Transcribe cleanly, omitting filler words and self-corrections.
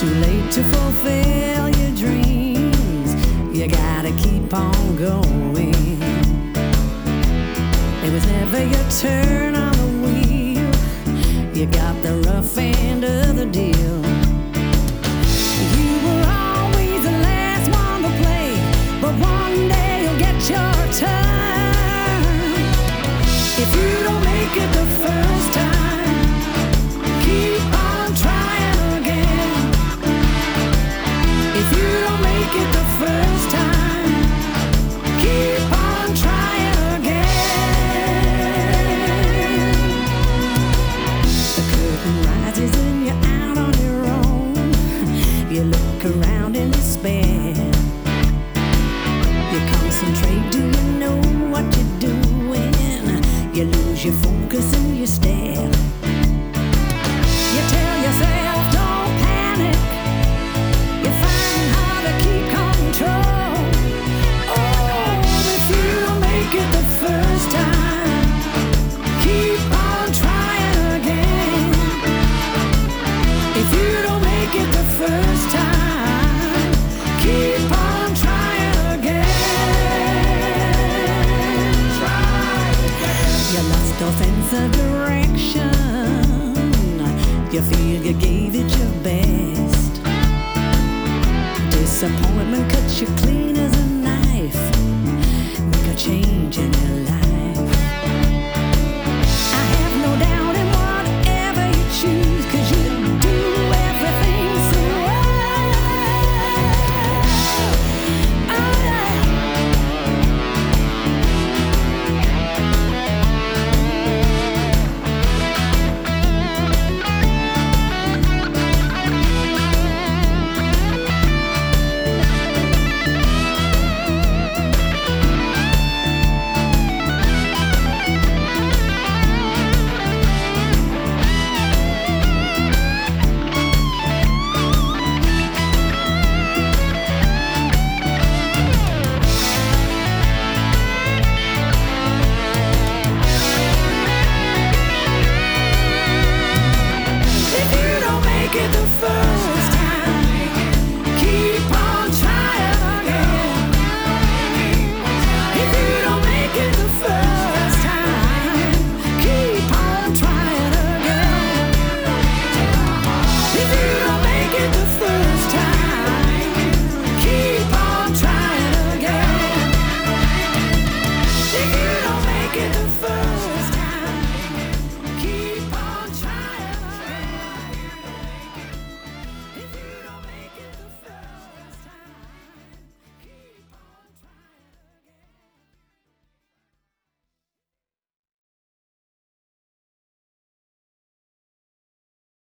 Too late to fulfill your dreams. You gotta keep on going. It was never your turn on the wheel. You got the rough end of the deal. You were always the last one to play, but one day you'll get your turn. If you don't make it the first time, keep on trying again. If you don't make it the first time, keep on trying again. The curtain rises and you're out on your own. You look around in despair. You concentrate, do you know what you're doing? You lose your focus and you stare. You tell yourself, don't panic. You find hard to keep control. Oh, if you don't make it the first time, keep on trying again. If you don't make it the first time, keep on trying again. Try again. You lost your sense of direction. You feel you gave it your best. Disappointment cuts you clean as a knife. Make a change in your life. I have no doubt in whatever you choose, 'cause you do everything so well. Oh yeah. If you don't make it the first